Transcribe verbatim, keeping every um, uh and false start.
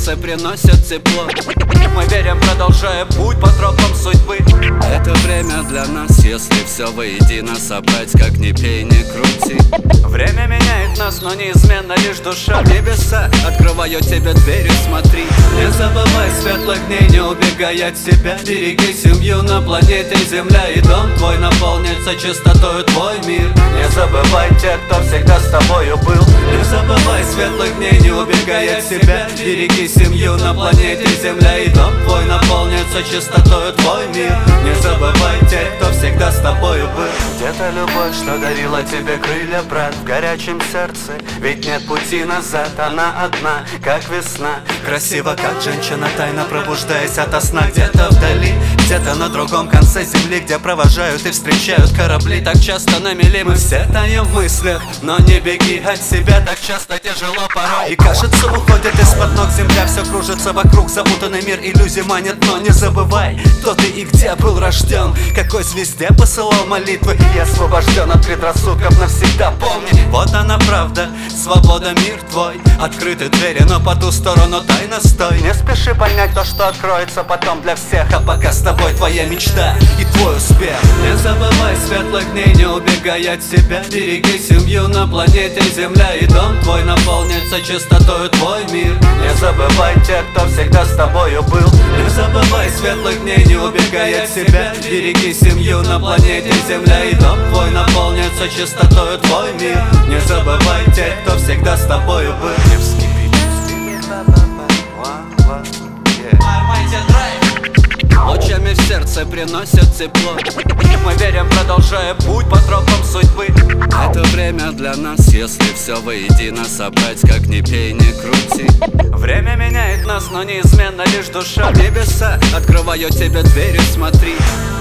сердце приносят тепло. Мы верим, продолжая путь по тропам судьбы. Это время для нас, если все воедино собрать, как ни пей, ни крути. Время меняет нас, но неизменно лишь душа. Небеса, открываю тебе двери, смотри. Не забывай светлых дней, не убегай от себя. Береги семью на планете Земля, и дом твой наполнится чистотою твой мир. Не забывай тех, кто всегда с тобою был. Не забывай светлых дней, не убегай от себя. Береги семью на планете Земля, и дом твой наполнится чистотою твой мир. Не забывай тех, кто всегда с тобою был. Где-то любовь, что дарила тебе крылья, брат, в горячем сердце. Ведь нет пути назад, она одна, как весна. Красиво, как женщина, тайно пробуждаясь ото сна. Где-то вдали, где-то на другом конце земли, где провожают и встречают корабли. Так часто на мели мы все таем в мыслях, но не беги от себя, так часто тяжело порой. И кажется, уходит из-под ног земля, все кружится вокруг, запутанный мир иллюзий манит. Но не забывай, кто ты и где был рожден, какой звезде посылал молитвы, и освобожден от предрассудков навсегда. Помни, вот она правда, свобода, мир твой. Открыты двери, но по ту сторону тайна стой. Не спеши понять то, что откроется потом для всех, а пока с тобой твоя мечта и твой успех. Не забывай светлых дней, не убегай от себя. Береги семью на планете Земля, и дом твой наполнится чистотою твой мир. Не забывай тех, кто всегда с тобою был. Не забывай светлых дней, не убегай от себя. Береги семью на планете Земля, и дом твой наполнится чистотою твой мир. Не забывай тех, кто всегда с тобою был. Лучами в сердце приносят тепло. Мы верим, продолжая путь по тропам судьбы. Это время для нас, если все воедино собрать, как ни пей, ни крути. Время меняет нас, но неизменно лишь душа. Небеса, открываю тебе двери, смотри.